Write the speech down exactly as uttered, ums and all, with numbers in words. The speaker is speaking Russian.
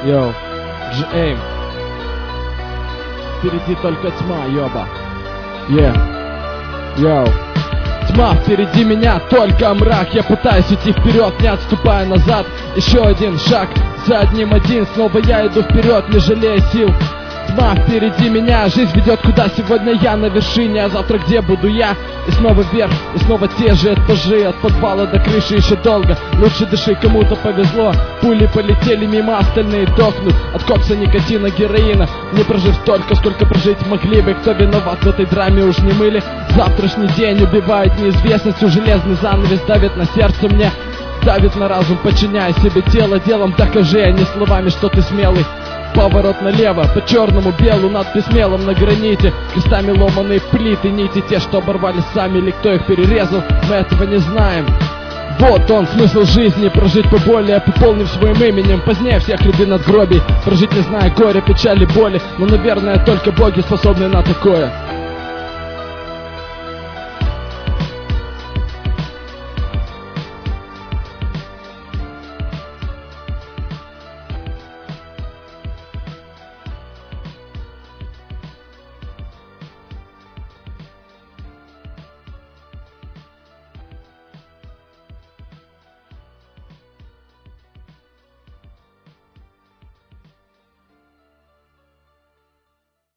Йоу, Джейм. Впереди только тьма, ёба. Yeah. Йоу. Тьма впереди меня, только мрак. Я пытаюсь идти вперед, не отступая назад. Еще один шаг, за одним один. Снова я иду вперед, не жалея сил. Тьма впереди меня, жизнь ведет куда. Сегодня я на вершине, а завтра где буду я? И снова вверх, и снова те же этажи. От подвала до крыши еще долго. Лучше дыши, кому-то повезло. Пули полетели мимо, остальные дохнут от кокса, никотина, героина. Не прожив столько, сколько прожить могли бы. Кто виноват в этой драме, уж не мы ли? Завтрашний день убивает неизвестностью. Железный занавес давит на сердце мне, давит на разум, подчиняя себе тело. Делом докажи, а не словами, что ты смелый. Поворот налево, по черному белу, надпись мелом на граните. Крестами ломаные плиты, нити те, что оборвали сами, или кто их перерезал, мы этого не знаем. Вот он, смысл жизни, прожить поболее, пополнив своим именем. Позднее всех любви надгробий, прожить не зная горя, печали, боли. Но, наверное, только боги способны на такое.